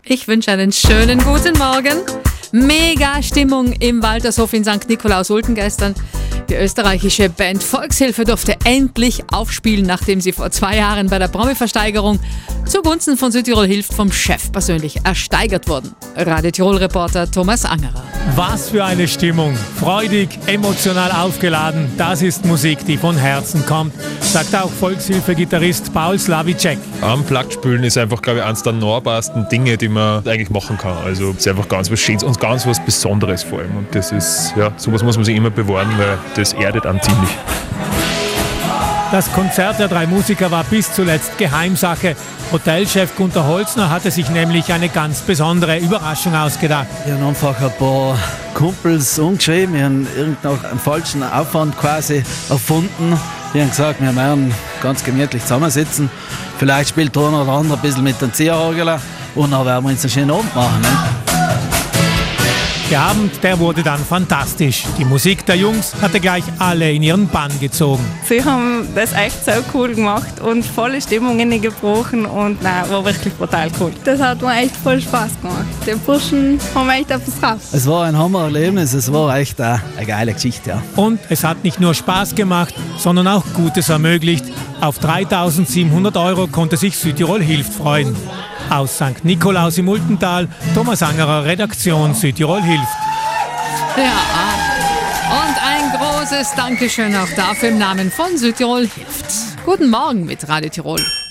Ich wünsche einen schönen guten Morgen. Mega Stimmung im Waltershof in St. Nikolaus-Ulten gestern. Die österreichische Band Volkshilfe durfte endlich aufspielen, nachdem sie vor 2 Jahren bei der Promi-Versteigerung zugunsten von Südtirol hilft vom Chef persönlich ersteigert wurden. Radio Tirol-Reporter Thomas Angerer. Was für eine Stimmung. Freudig, emotional aufgeladen. Das ist Musik, die von Herzen kommt, sagt auch Volkshilfe-Gitarrist Paul Slavicek. Unplugged spielen ist einfach, glaube ich, eines der nahbarsten Dinge, die man eigentlich machen kann. Also es ist einfach ganz was Schönes und ganz was Besonderes vor allem. Und das ist, ja, sowas muss man sich immer bewahren, weil das erdet einen ziemlich. Das Konzert der 3 Musiker war bis zuletzt Geheimsache. Hotelchef Gunter Holzner hatte sich nämlich eine ganz besondere Überraschung ausgedacht. Wir haben einfach ein paar Kumpels umgeschrieben, wir haben irgendeinen falschen Aufwand quasi erfunden. Die haben gesagt, wir werden ganz gemütlich zusammensitzen. Vielleicht spielt der eine oder andere ein bisschen mit den Zierorgeln und dann werden wir uns einen schönen Abend machen. Ne? Der Abend, der wurde dann fantastisch. Die Musik der Jungs hatte gleich alle in ihren Bann gezogen. Sie haben das echt so cool gemacht und volle Stimmung gebrochen und war wirklich brutal cool. Das hat mir echt voll Spaß gemacht. Die Burschen haben echt etwas drauf. Es war ein Hammererlebnis, es war echt eine geile Geschichte. Ja. Und es hat nicht nur Spaß gemacht, sondern auch Gutes ermöglicht. Auf 3.700 € konnte sich Südtirol hilft freuen. Aus St. Nikolaus im Ultental, Thomas Angerer, Redaktion Südtirol hilft. Ja, und ein großes Dankeschön auch dafür im Namen von Südtirol hilft. Guten Morgen mit Radio Tirol.